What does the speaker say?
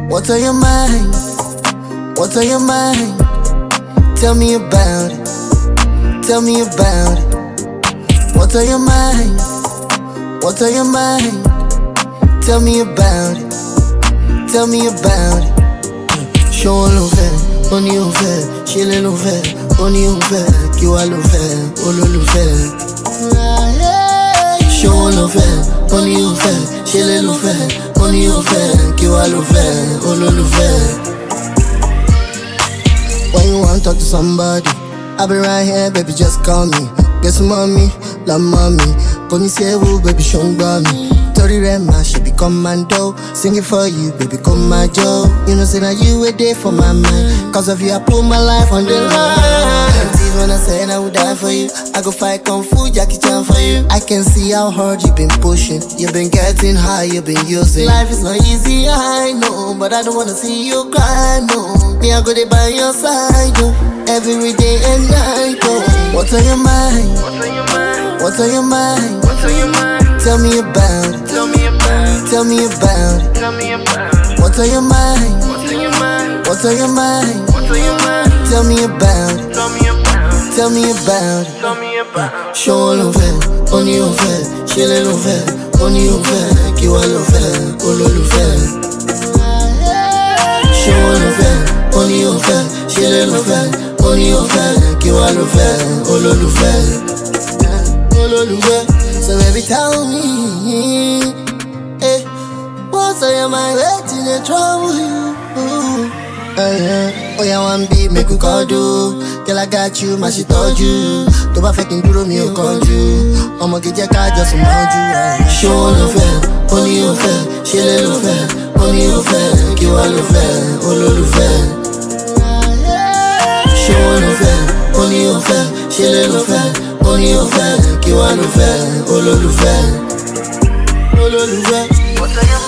What's on your mind? What's on your mind? Tell me about it. Tell me about it. What's on your mind? What's on your mind? Tell me about it. Tell me about it. Show on lo fẹ́, ó ní ó fẹ́, ṣe lè ló fẹ́, ó ní ó fẹ́, kí wá ló fẹ́, olólùfẹ́. Show on lo fẹ́, ó ní ó fẹ́, ṣe lè ló fẹ́, ó ní ó fẹ́, kí wá ló fẹ́, olólùfẹ́. When you want to talk to somebody, I'll be right here, baby, just call me. Get some mommy, love mommy. Kò ní sí ewu, baby, ṣó ń gbọ́ mi. Torí rẹ̀ máa ṣe be commando. Singing for you, baby, come my Joe. You know, say that you were there for my mind. Cause of you, I put my life on the line. Empties when I said I would die for you. I go fight Kung Fu, Jackie Chan for you. I can see how hard you've been pushing. You've been getting high, you've been using. Life is not easy, I know. But I don't wanna see you cry, no. Me, I go there by your side, oh. Every day and night, oh. What's on your mind? What's on your mind? What's on your mind? Tell me about it. Tell me about it. Tell me about it. Tell me about it. What's on your mind? What's on your mind? What's on your mind? What's on your mind? Tell me about it. Tell me about it. Tell me about it. Tell me about it. Show on lo fẹ́, ó ní ó fẹ́, ṣe lè ló fẹ́, ó ní ó fẹ́, kí wá ló fẹ́, olólùfẹ́. Show on lo fẹ́, ó ní ó fẹ́, ṣe lè ló fẹ́, ó ní ó fẹ́, kí wá ló fẹ́, olólùfẹ́. Olólùfẹ́. So baby tell me, eh, what's on your mind, waiting to trouble you? Oh yeah, one beat, make we call do. Girl, I got you, my shit told you. Tó bá fẹ́ kí n dúró mi ò kánjú. Ọmọ kìí jẹ́ ká jọ sùn mọ́jú. Ṣé wọn ló fẹ́, ó ní ó fẹ́, ṣe lè ló fẹ́, ó ní ó fẹ́, kí wá ló fẹ́, olólùfẹ́. Ṣé wọn ló fẹ́, ó ní ó fẹ́, ṣe lè ló fẹ́, ó ní ó fẹ́, kí wá ló fẹ́, olólùfẹ́. Olólùfẹ́. What's on your mind?